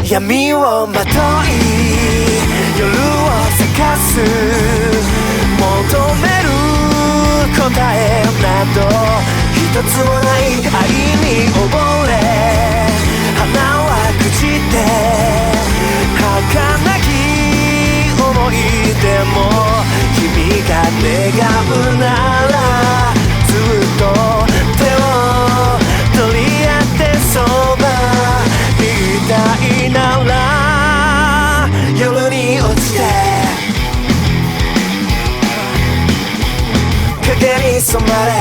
闇をまとい夜を探す求める答えなど一つもない愛に溺れ花は朽ちて儚き思い出も君が願うならずっと手を取り合ってそばにいたいなら夜に落ちて影に染まれ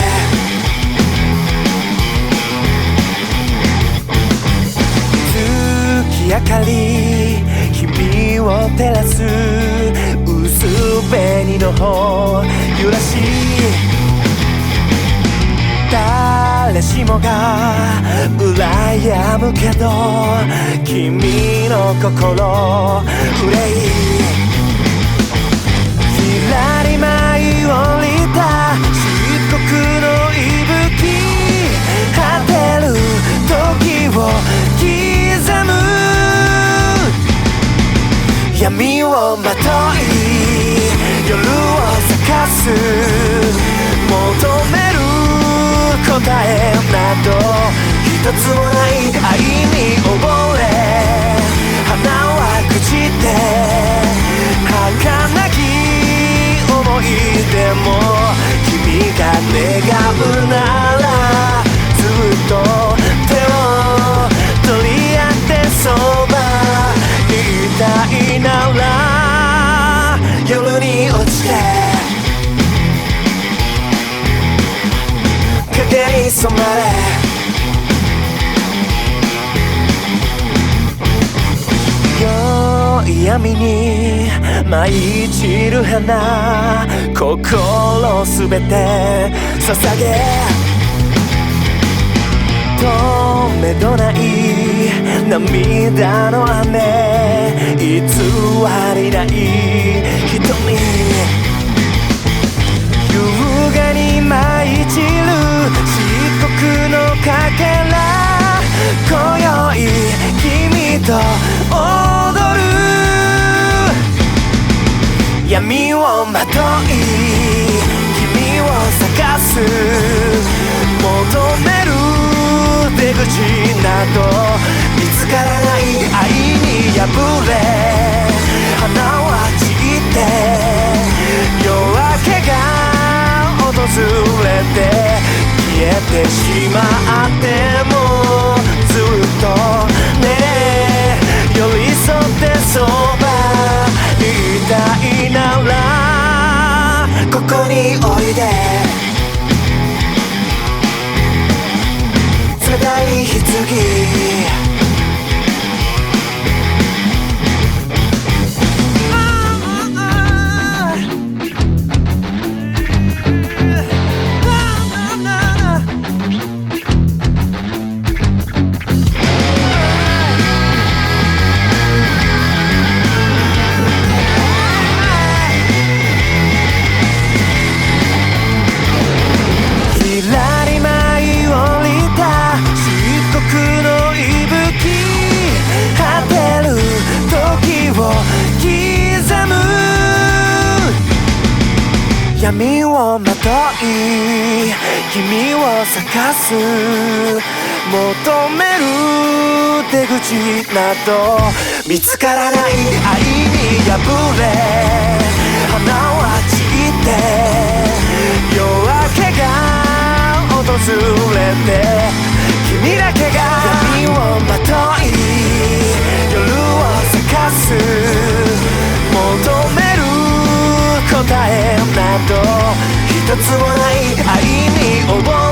月明かり日々を照らす薄紅の方揺らし誰しもが羨むけど君の心憂いひらり舞い降りた漆黒の息吹果てる時を刻む闇をまとい夜を探す求める答えなど一つもない愛に溺れ花は朽ちて儚き思い出も君が願うならずっと手を取り合ってそばにいたいなら夜に落ちて影に染まれ夜闇に舞い散る花心すべて捧げ止めどない涙の雨偽りない瞳優雅に舞い散る漆黒のかけら今宵君と踊る闇をまとい君を探す求める出口など見つからない愛に破れ花は散って夜明けが訪れて消えてしまってもずっとね寄り添ってそばにいたいならここにおいで冷たい棺闇をまとい君を探す求める出口など見つからない愛に破れ花は散って夜明けが訪れて君だけが闇をまとい夜を探す求める答えなど一つもない愛に溺れ